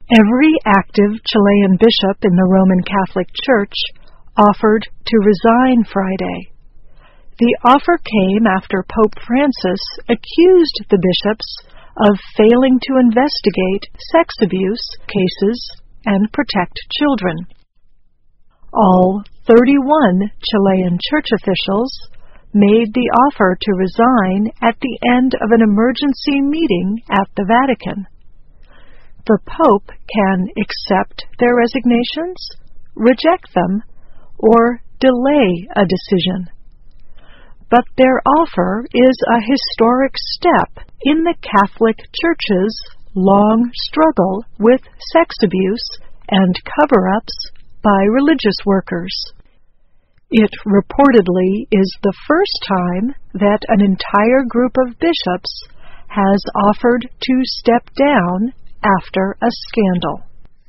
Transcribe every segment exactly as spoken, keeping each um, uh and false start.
Every active Chilean bishop in the Roman Catholic Church offered to resign Friday. The offer came after Pope Francis accused the bishops of failing to investigate sex abuse cases and protect children. All thirty-one Chilean church officials made the offer to resign at the end of an emergency meeting at the Vatican. The Pope can accept their resignations, reject them, or delay a decision. But their offer is a historic step in the Catholic Church's long struggle with sex abuse and cover-ups by religious workers. It reportedly is the first time that an entire group of bishops has offered to step down after a scandal.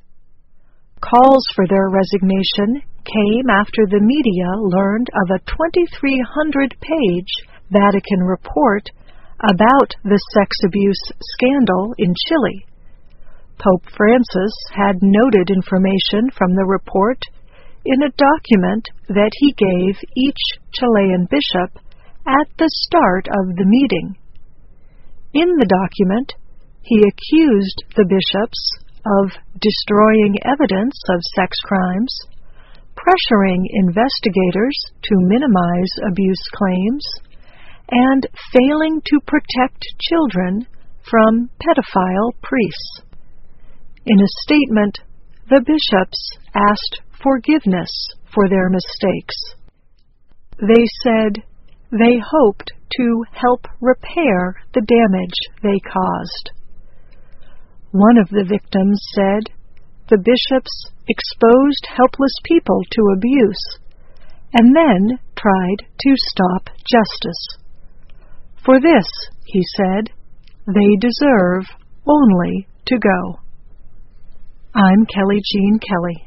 Calls for their resignation came after the media learned of a twenty-three hundred page Vatican report about the sex abuse scandal in Chile. Pope Francis had noted information from the report in a document that he gave each Chilean bishop at the start of the meeting. In the document, he accused the bishops of destroying evidence of sex crimes, pressuring investigators to minimize abuse claims, and failing to protect children from pedophile priests. In a statement, the bishops asked forgiveness for their mistakes. They said they hoped to help repair the damage they caused. One of the victims said the bishops exposed helpless people to abuse and then tried to stop justice. For this, he said, they deserve only to go. I'm Kelly Jean Kelly.